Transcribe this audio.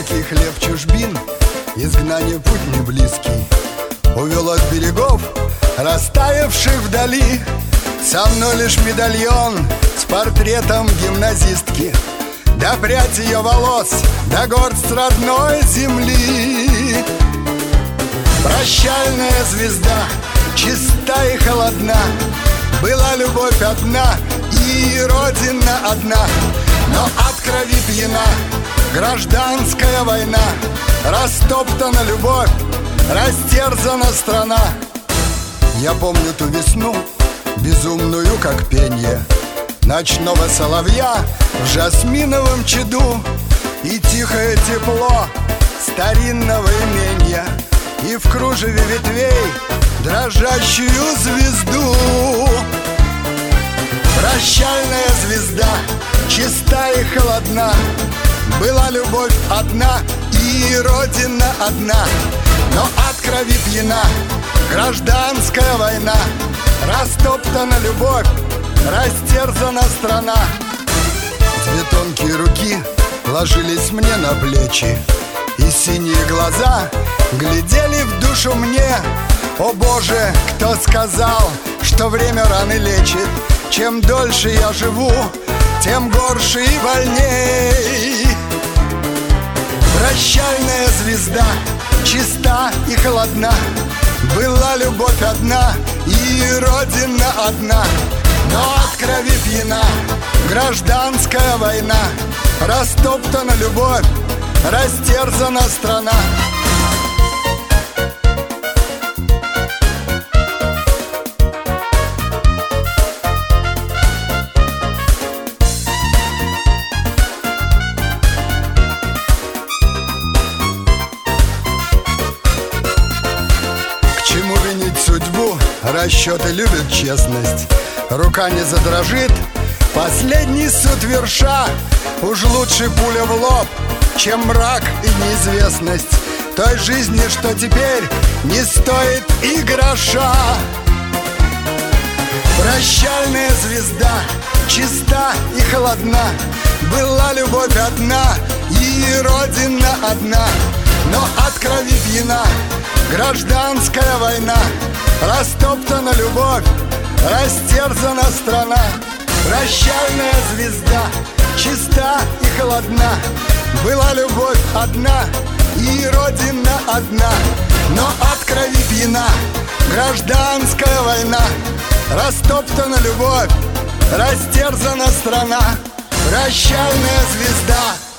горький хлеб чужбин, изгнание путь не близкий увел от берегов, растаявших вдали. Со мной лишь медальон с портретом гимназистки, да прядь ее волос, да горсть родной земли. Прощальная звезда, чиста и холодна, была любовь одна и родина одна. Но от крови пьяна гражданская война, растоптана любовь, растерзана страна. Я помню ту весну, безумную, как пенье ночного соловья в жасминовом чаду, и тихое тепло старинного именья, и в кружеве ветвей дрожащую звезду. Прощальная звезда, чиста и холодна, была любовь одна и родина одна. Но от крови пьяна гражданская война, растоптана любовь, растерзана страна. Две тонкие руки ложились мне на плечи, и синие глаза глядели в душу мне. О Боже, кто сказал, что время раны лечит? Чем дольше я живу, тем горше и больней. Прощальная звезда, чиста и холодна, была любовь одна и родина одна. Но от крови пьяна гражданская война, растоптана любовь, растерзана страна. Чему винить судьбу? Расчеты любят честность. Рука не задрожит, последний суд верша. Уж лучше пуля в лоб, чем мрак и неизвестность той жизни, что теперь не стоит и гроша. Прощальная звезда, чиста и холодна, была любовь одна и родина одна. Но от крови пьяна гражданская война, растоптана любовь, растерзана страна. Прощальная звезда, чиста и холодна, была любовь одна и родина одна. Но от крови пьяна гражданская война, растоптана любовь, растерзана страна. Прощальная звезда.